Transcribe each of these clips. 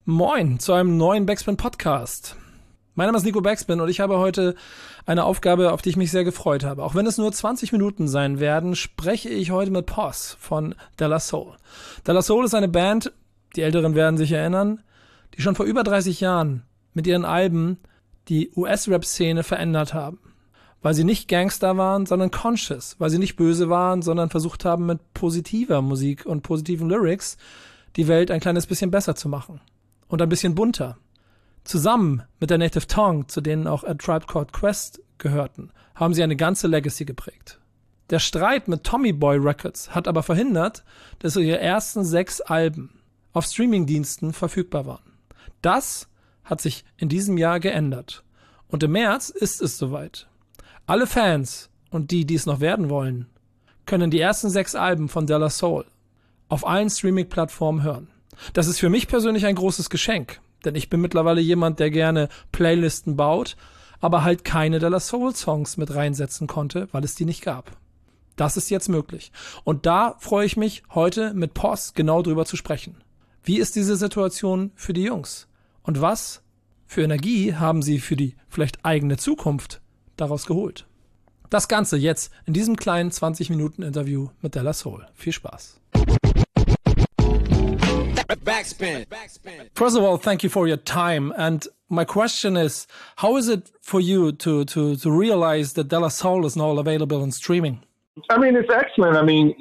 Moin zu einem neuen Backspin-Podcast. Mein Name ist Nico Backspin und ich habe heute eine Aufgabe, auf die ich mich sehr gefreut habe. Auch wenn es nur 20 Minuten sein werden, spreche ich heute mit Pos von De La Soul. De La Soul ist eine Band, die Älteren werden sich erinnern, die schon vor über 30 Jahren mit ihren Alben die US-Rap-Szene verändert haben. Weil sie nicht Gangster waren, sondern conscious. Weil sie nicht böse waren, sondern versucht haben, mit positiver Musik und positiven Lyrics die Welt ein kleines bisschen besser zu machen. Und ein bisschen bunter. Zusammen mit der Native Tongue, zu denen auch A Tribe Called Quest gehörten, haben sie eine ganze Legacy geprägt. Der Streit mit Tommy Boy Records hat aber verhindert, dass ihre ersten 6 Alben auf Streamingdiensten verfügbar waren. Das hat sich in diesem Jahr geändert. Und im März ist es soweit. Alle Fans und die es noch werden wollen, können die ersten 6 Alben von De La Soul auf allen Streaming-Plattformen hören. Das ist für mich persönlich ein großes Geschenk, denn ich bin mittlerweile jemand, der gerne Playlisten baut, aber halt keine De La Soul Songs mit reinsetzen konnte, weil es die nicht gab. Das ist jetzt möglich. Und da freue ich mich, heute mit Pos genau drüber zu sprechen. Wie ist diese Situation für die Jungs? Und was für Energie haben sie für die vielleicht eigene Zukunft daraus geholt? Das Ganze jetzt in diesem kleinen 20-Minuten-Interview mit De La Soul. Viel Spaß. Backspin. First of all, thank you for your time. And my question is, how is it for you to realize that De La Soul is now available in streaming? I mean, it's excellent. I mean,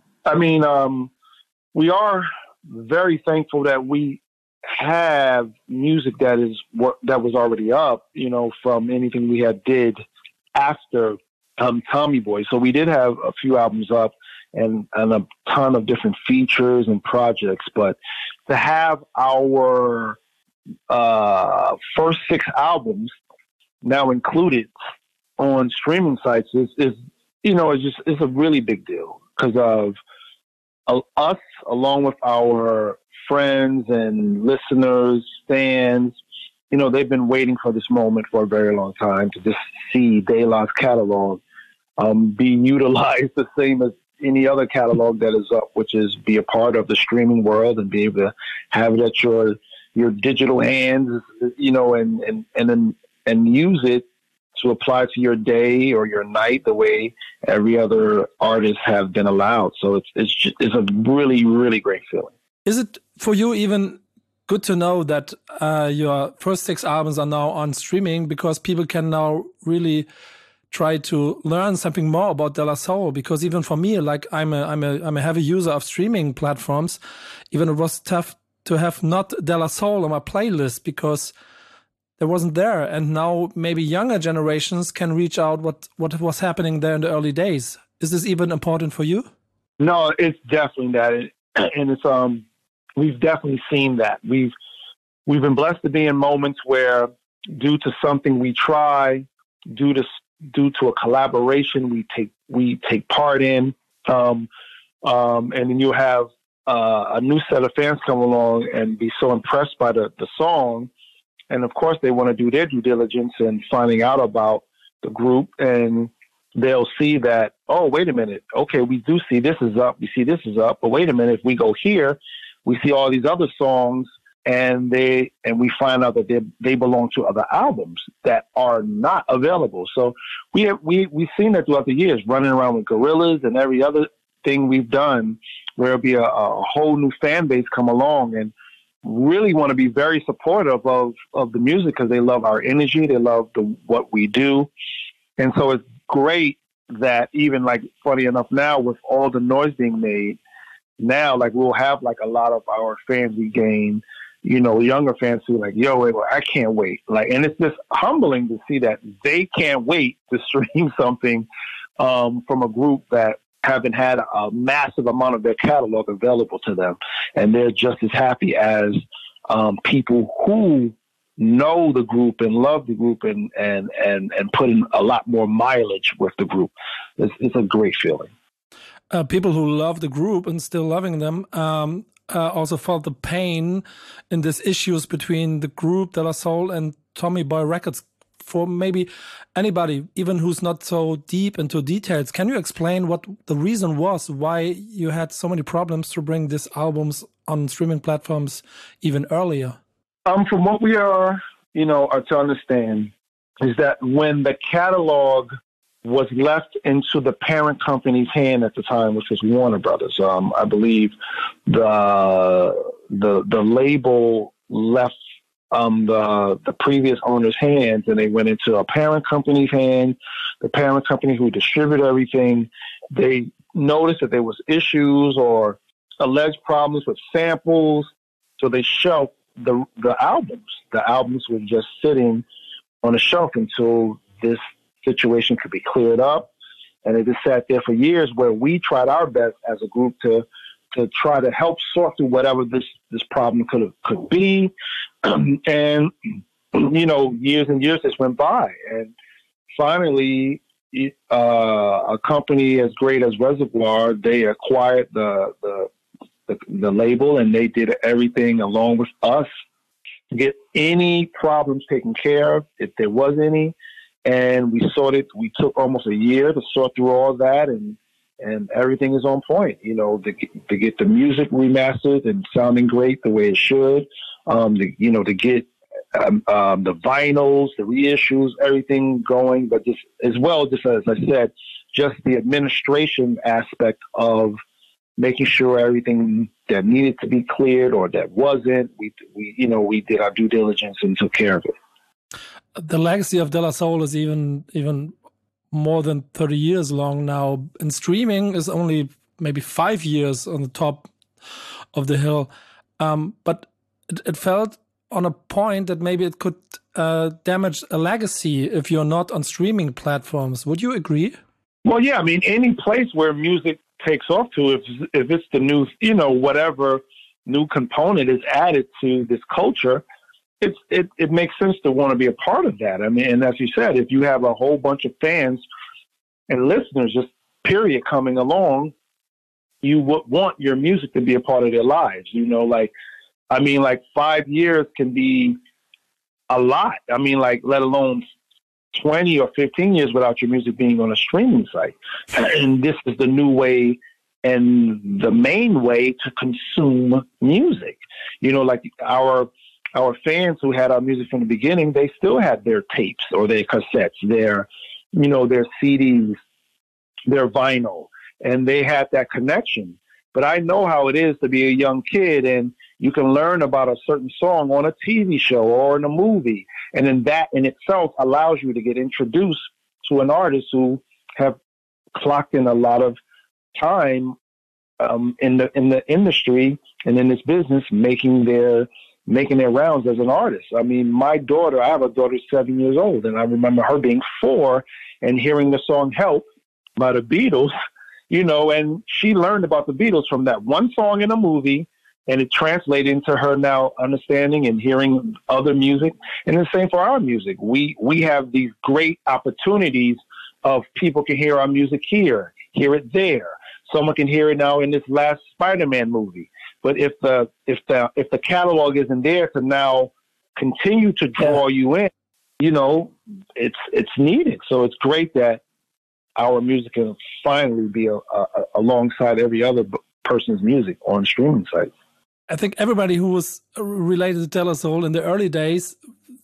we are very thankful that we have music that was already up, you know, from anything we had did after Tommy Boy. So we did have a few albums up and a ton of different features and projects, but to have our first 6 albums now included on streaming sites is it's a really big deal because of us, along with our friends and listeners, fans. You know, they've been waiting for this moment for a very long time to just see De La's catalog being utilized the same as any other catalog that is up, which is be a part of the streaming world and be able to have it at your digital hands, you know, and use it to apply to your day or your night the way every other artist have been allowed. So it's a really, really great feeling. Is it for you even good to know that your first 6 albums are now on streaming, because people can now really try to learn something more about De La Soul? Because even for me, like I'm a heavy user of streaming platforms, even it was tough to have not De La Soul on my playlist because it wasn't there. And now maybe younger generations can reach out what was happening there in the early days. Is this even important for you? No, it's definitely that. And it's we've definitely seen that. We've been blessed to be in moments where, due to something we try, due to a collaboration we take part in, and then you have a new set of fans come along and be so impressed by the song, and of course they want to do their due diligence in finding out about the group, and they'll see that, oh, wait a minute, okay, we do see this is up, we see this is up, but wait a minute, if we go here, we see all these other songs, and we find out that they belong to other albums that are not available. So we've seen that throughout the years, running around with Gorillaz and every other thing we've done, where it'll be a whole new fan base come along and really want to be very supportive of the music because they love our energy, they love what we do, and so it's great that even, like, funny enough now, with all the noise being made now, like, we'll have like a lot of our fans we gain, you know, younger fans who are like, yo, I can't wait. Like, and it's just humbling to see that they can't wait to stream something from a group that haven't had a massive amount of their catalog available to them. And they're just as happy as people who know the group and love the group and put in a lot more mileage with the group. It's a great feeling. People who love the group and still loving them also felt the pain in these issues between the group De La Soul and Tommy Boy Records. For maybe anybody, even who's not so deep into details, can you explain what the reason was why you had so many problems to bring these albums on streaming platforms even earlier? From what we are to understand is that when the catalog was left into the parent company's hand at the time, which was Warner Brothers, I believe the label left the previous owner's hands, and they went into a parent company's hand. The parent company who distributed everything, they noticed that there was issues or alleged problems with samples, so they shelved the albums. The albums were just sitting on a shelf until this situation could be cleared up, and it just sat there for years. Where we tried our best as a group to try to help sort through whatever this problem could be, and years and years just went by, and finally, a company as great as Reservoir, they acquired the label, and they did everything along with us to get any problems taken care of, if there was any. And we took almost a year to sort through all that, and everything is on point, to get the music remastered and sounding great the way it should, to get the vinyls, the reissues, everything going, but just as I said, just the administration aspect of making sure everything that needed to be cleared or that wasn't, we did our due diligence and took care of it. The legacy of De La Soul is even more than 30 years long now, and streaming is only maybe 5 years on the top of the hill. But it felt on a point that maybe it could damage a legacy if you're not on streaming platforms. Would you agree? Well, yeah. I mean, any place where music takes off to, if it's the new, whatever new component is added to this culture, it makes sense to want to be a part of that. I mean, and as you said, if you have a whole bunch of fans and listeners, just period, coming along, you would want your music to be a part of their lives. 5 years can be a lot. I mean, let alone 20 or 15 years without your music being on a streaming site. And this is the new way and the main way to consume music. Our fans who had our music from the beginning, they still had their tapes or their cassettes, their CDs, their vinyl, and they had that connection. But I know how it is to be a young kid, and you can learn about a certain song on a TV show or in a movie, and then that in itself allows you to get introduced to an artist who have clocked in a lot of time in the industry and in this business, making their rounds as an artist. I mean, I have a daughter 7 years old, and I remember her being 4 and hearing the song Help by the Beatles, and she learned about the Beatles from that one song in a movie, and it translated into her now understanding and hearing other music. And the same for our music. We have these great opportunities of people can hear our music here, hear it there. Someone can hear it now in this last Spider-Man movie. But if the catalog isn't there to now continue to draw you in, it's needed. So it's great that our music can finally be alongside every other person's music on streaming sites. I think everybody who was related to De La Soul in the early days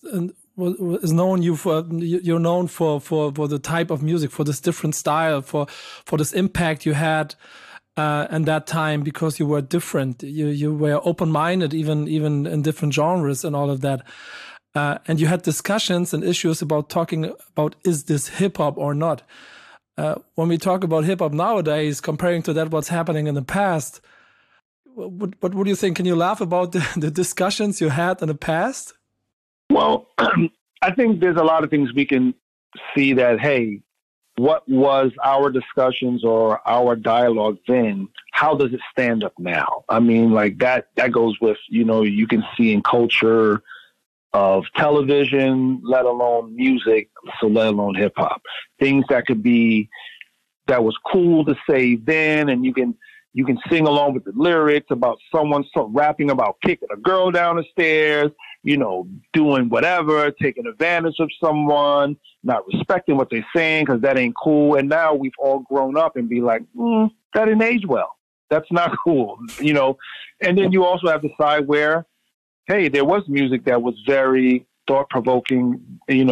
is known you're known for the type of music, for this different style, for this impact you had. And that time, because you were different, you were open-minded, even in different genres and all of that. And you had discussions and issues about talking about, is this hip-hop or not? When we talk about hip-hop nowadays, comparing to that what's happening in the past, what would you think? Can you laugh about the discussions you had in the past? Well, I think there's a lot of things we can see that, hey, what was our discussions or our dialogue then? How does it stand up now? I mean, that goes with, you can see in culture of television, let alone music, so let alone hip hop. Things that was cool to say then, and you can sing along with the lyrics about someone rapping about kicking a girl down the stairs, doing whatever, taking advantage of someone, not respecting what they're saying because that ain't cool. And now we've all grown up and be like, that didn't age well. That's not cool, And then you also have the side where, hey, there was music that was very thought-provoking,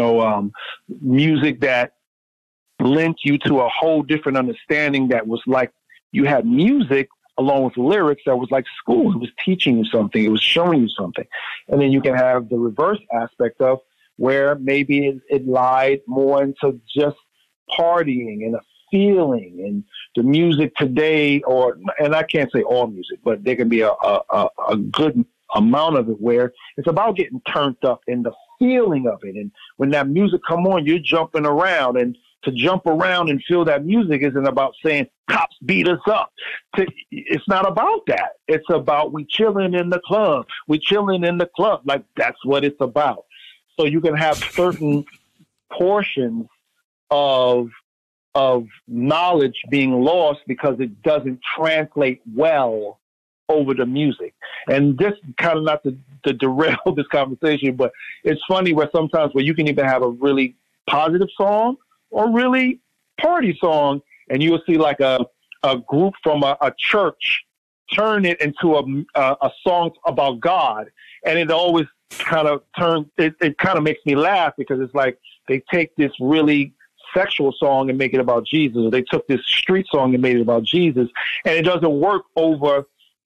music that lent you to a whole different understanding that was like you had music along with lyrics that was like school. It was teaching you something. It was showing you something. And then you can have the reverse aspect of where maybe it lied more into just partying and a feeling. And the music today, and I can't say all music, but there can be a good amount of it where it's about getting turned up and the feeling of it. And when that music come on, you're jumping around, and to jump around and feel that music isn't about saying cops beat us up. It's not about that. It's about we chilling in the club. We chilling in the club. Like, that's what it's about. So you can have certain portions of knowledge being lost because it doesn't translate well over the music. And this kind of, not to derail this conversation, but it's funny where sometimes where you can even have a really positive song or really party song, and you'll see like a group from a church turn it into a song about God. And it always kind of it kind of makes me laugh because it's like they take this really sexual song and make it about Jesus, or they took this street song and made it about Jesus, and it doesn't work over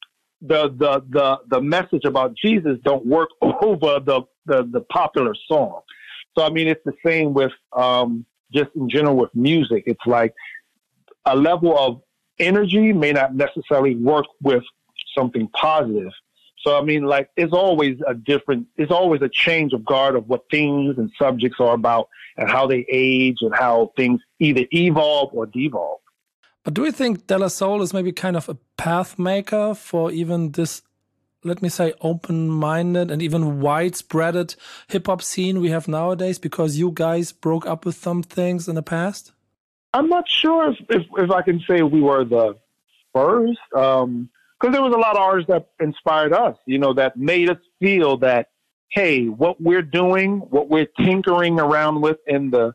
the message about Jesus don't work over the popular song. So I mean, it's the same with just in general with music. It's like a level of energy may not necessarily work with something positive. So I mean, like, it's always a change of guard of what things and subjects are about and how they age and how things either evolve or devolve. But do you think De La Soul is maybe kind of a path maker for even this, let me say, open-minded and even widespread hip-hop scene we have nowadays, because you guys broke up with some things in the past? I'm not sure if I can say we were the first, because there was a lot of artists that inspired us, that made us feel that, hey, what we're doing, what we're tinkering around with in the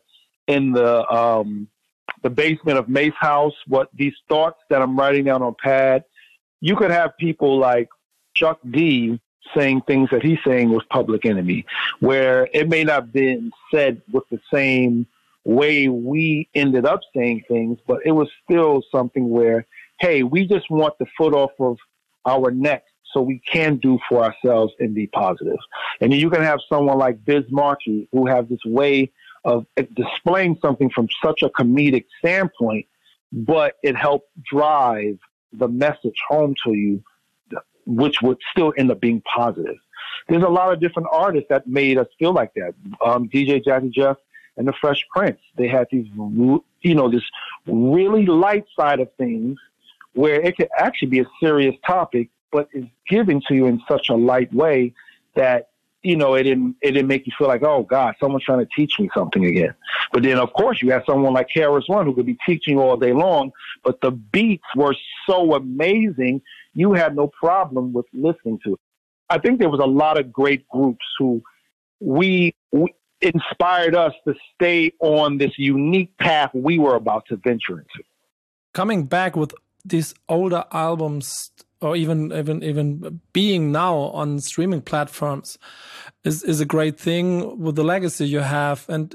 basement of Mace House, what these thoughts that I'm writing down on pad, you could have people like Chuck D saying things that he's saying with Public Enemy, where it may not have been said with the same way we ended up saying things, but it was still something where, hey, we just want the foot off of our neck so we can do for ourselves and be positive. And then you can have someone like Biz Markie who has this way of displaying something from such a comedic standpoint, but it helped drive the message home to you, which would still end up being positive. There's a lot of different artists that made us feel like that. DJ Jazzy Jeff and the Fresh Prince, they had these, this really light side of things where it could actually be a serious topic, but it's given to you in such a light way that, it didn't make you feel like, oh God, someone's trying to teach me something again. But then of course you have someone like KRS-One who could be teaching you all day long, but the beats were so amazing, you had no problem with listening to it. I think there was a lot of great groups who we inspired us to stay on this unique path we were about to venture into. Coming back with these older albums, or even being now on streaming platforms, is a great thing with the legacy you have. And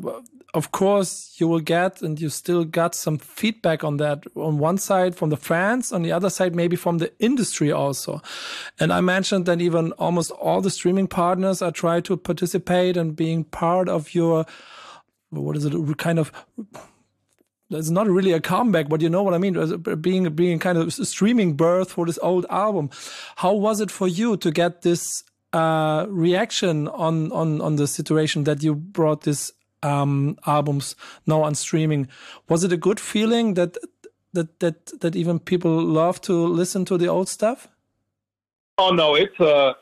of course, you will get, and you still got some feedback on that, on one side from the fans, on the other side maybe from the industry also. And I mentioned that even almost all the streaming partners are trying to participate and being part of your, what is it, kind of, it's not really a comeback, but you know what I mean, being kind of a streaming birth for this old album. How was it for you to get this reaction on the situation that you brought this albums now on streaming? Was it a good feeling that even people love to listen to the old stuff? Oh no, it's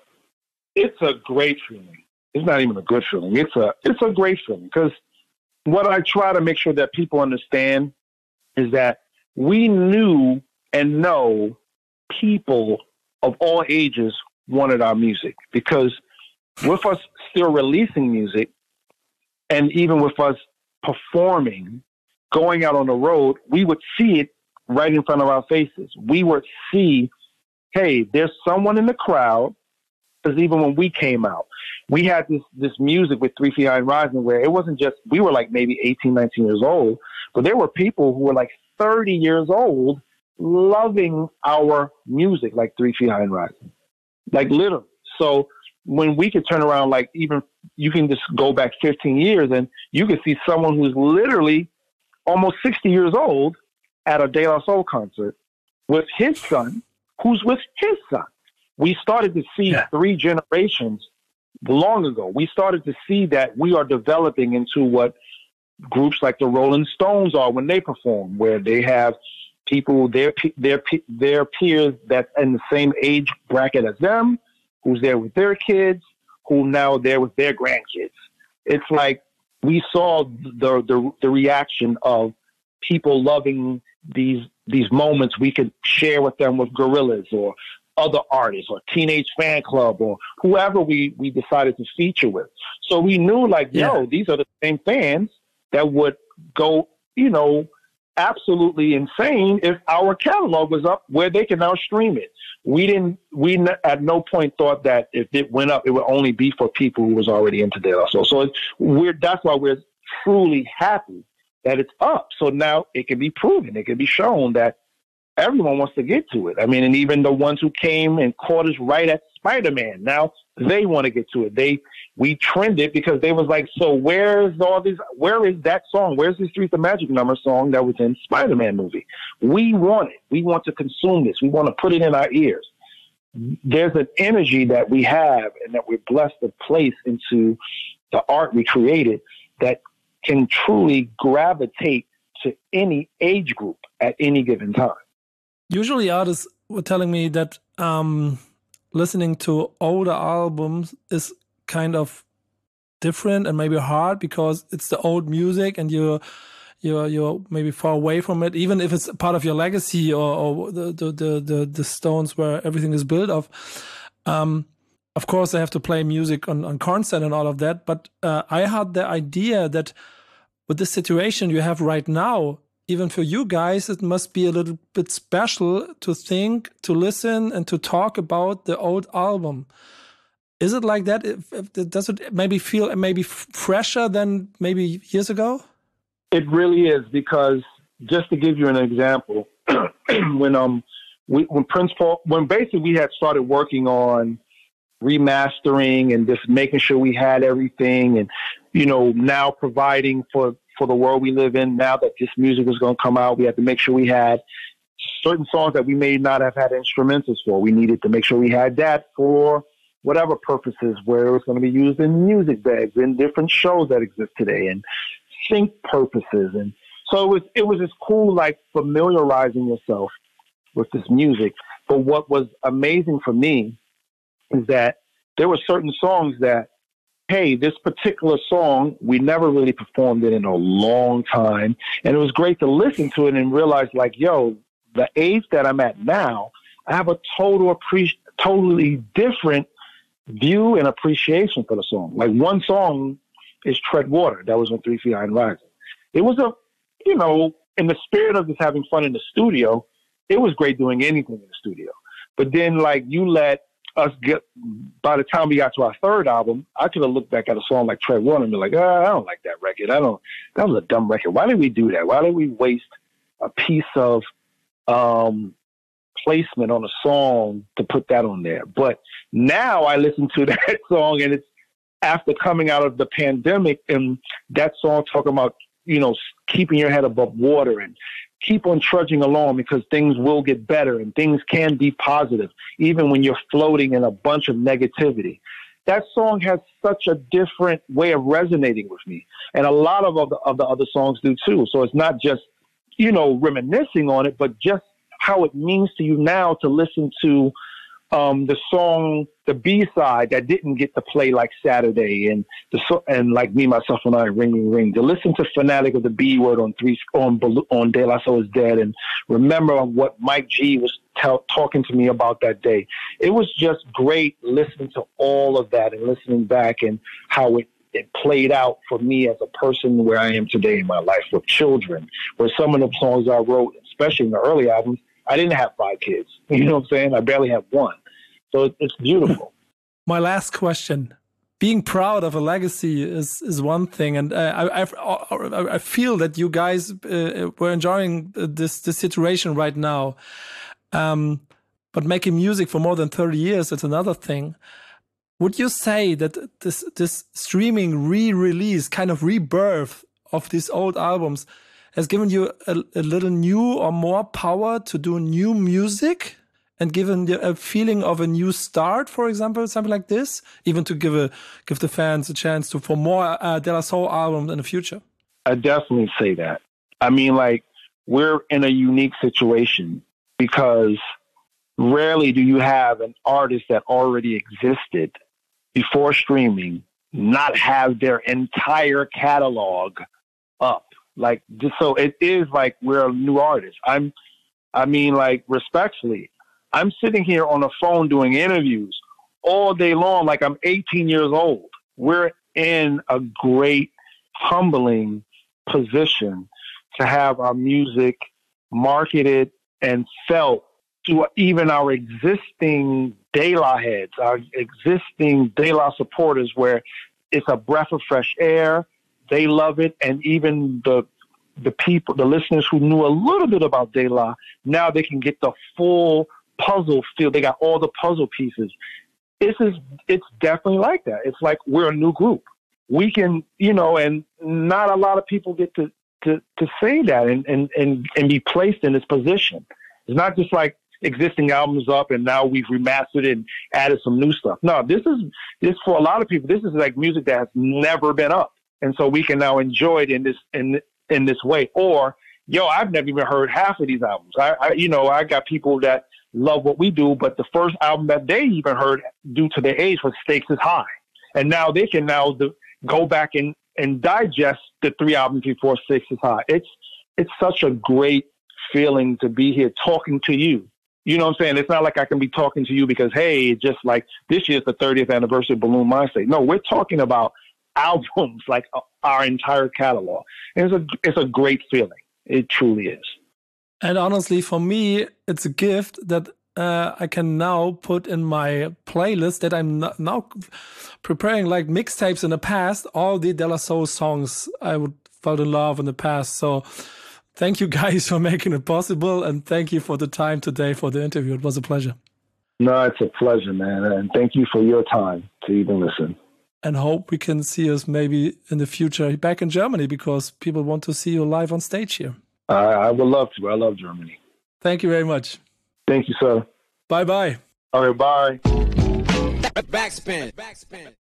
a great feeling. It's not even a good feeling. It's a great feeling, because what I try to make sure that people understand is that we knew and know people of all ages wanted our music, because with us still releasing music, and even with us performing, going out on the road, we would see it right in front of our faces. We would see, hey, there's someone in the crowd because even when we came out, we had this music with 3 Feet High and Rising where it wasn't just, we were like maybe 18, 19 years old, but there were people who were like 30 years old loving our music like 3 Feet High and Rising. Like literally. So when we could turn around, like even you can just go back 15 years and you can see someone who's literally almost 60 years old at a De La Soul concert with his son, who's with his son. We started to see 3 generations long ago. We started to see that we are developing into what groups like the Rolling Stones are when they perform, where they have people, their peers that's in the same age bracket as them, who's there with their kids, who now there with their grandkids. It's like we saw the reaction of people loving these moments we could share with them with Gorillaz or other artists or Teenage Fan Club or whoever we decided to feature with. So we knew like, yo, these are the same fans that would go, absolutely insane if our catalog was up where they can now stream it. We at no point thought that if it went up, it would only be for people who was already into De La Soul. So that's why we're truly happy that it's up. So now it can be proven, it can be shown that everyone wants to get to it. I mean, and even the ones who came and caught us right at Spider-Man, now they want to get to it. We trended because they was like, so where is that song? Where's the Streets of Magic number song that was in Spider-Man movie? We want it. We want to consume this. We want to put it in our ears. There's an energy that we have and that we're blessed to place into the art we created that can truly gravitate to any age group at any given time. Usually artists were telling me that listening to older albums is kind of different and maybe hard because it's the old music and you're maybe far away from it, even if it's part of your legacy or the Stones where everything is built of. Of course, they have to play music on concert and all of that, but I had the idea that with the situation you have right now, even for you guys, it must be a little bit special to think, to listen, and to talk about the old album. Is it like that? Does it maybe feel maybe fresher than maybe years ago? It really is, because just to give you an example, when basically we had started working on remastering and just making sure we had everything, and now providing for the world we live in, now that this music was going to come out, we had to make sure we had certain songs that we may not have had instrumentals for. We needed to make sure we had that for whatever purposes, where it was going to be used in music bags, in different shows that exist today, and sync purposes. And so it was just cool, like familiarizing yourself with this music. But what was amazing for me is that there were certain songs that, hey, this particular song, we never really performed it in a long time. And it was great to listen to it and realize, like, yo, the age that I'm at now, I have a totally different view and appreciation for the song. Like, one song is Tread Water. That was on 3 Feet High and Rising. It was in the spirit of just having fun in the studio, it was great doing anything in the studio. But then, like, you let us get, by the time we got to our third album, I could have looked back at a song like Tread Water and be like, I don't like that record. That was a dumb record. Why did we do that? Why did we waste a piece of placement on a song to put that on there? But now I listen to that song, and it's after coming out of the pandemic, and that song talking about, keeping your head above water and keep on trudging along, because things will get better and things can be positive, even when you're floating in a bunch of negativity. That song has such a different way of resonating with me. And a lot of the other songs do too. So it's not just, reminiscing on it, but just how it means to you now to listen to the song, the B-side that didn't get to play like Saturday, and like Me, Myself, and I, Ring, Ring, Ring. To listen to Fanatic of the B Word on De La Soul Is Dead, and remember what Mike G was talking to me about that day. It was just great listening to all of that and listening back and how it played out for me as a person where I am today in my life with children, where some of the songs I wrote, especially in the early albums, I didn't have 5 kids. You know what I'm saying? I barely have one. So it's beautiful. My last question. Being proud of a legacy is one thing, and I feel that you guys were enjoying this situation right now. But making music for more than 30 years, it's another thing. Would you say that this streaming re-release, kind of rebirth of these old albums, has given you a little new or more power to do new music and given you a feeling of a new start, for example, something like this, even to give the fans a chance for more De La Soul albums in the future? I definitely say that. I mean, like, we're in a unique situation because rarely do you have an artist that already existed before streaming not have their entire catalog up. Like, just so it is like we're a new artist. I mean, like, respectfully, I'm sitting here on the phone doing interviews all day long like I'm 18 years old. We're in a great, humbling position to have our music marketed and felt to even our existing De La heads, our existing De La supporters, where it's a breath of fresh air. They love it. And even the people, the listeners who knew a little bit about De La, now they can get the full puzzle feel. They got all the puzzle pieces. It's definitely like that. It's like we're a new group. We can, and not a lot of people get to say that and be placed in this position. It's not just like existing albums up and now we've remastered it and added some new stuff. No, this for a lot of people, this is like music that has never been up. And so we can now enjoy it in this way. Or, I've never even heard half of these albums. I got people that love what we do, but the first album that they even heard due to their age was Stakes is High. And now they can go back and digest the 3 albums before Stakes is High. It's such a great feeling to be here talking to you. You know what I'm saying? It's not like I can be talking to you because, hey, just like this year's the 30th anniversary of Balloon Mindstate. No, we're talking about albums, like our entire catalog. And it's a great feeling. It truly is. And honestly, for me, it's a gift that I can now put in my playlist that I'm now preparing, like mixtapes in the past, all the De La Soul songs I felt in love in the past. So thank you guys for making it possible. And thank you for the time today for the interview. It was a pleasure. No, it's a pleasure, man. And thank you for your time to even listen. And hope we can see us maybe in the future back in Germany because people want to see you live on stage here. I would love to. I love Germany. Thank you very much. Thank you, sir. Bye-bye. All right, bye. Backspin.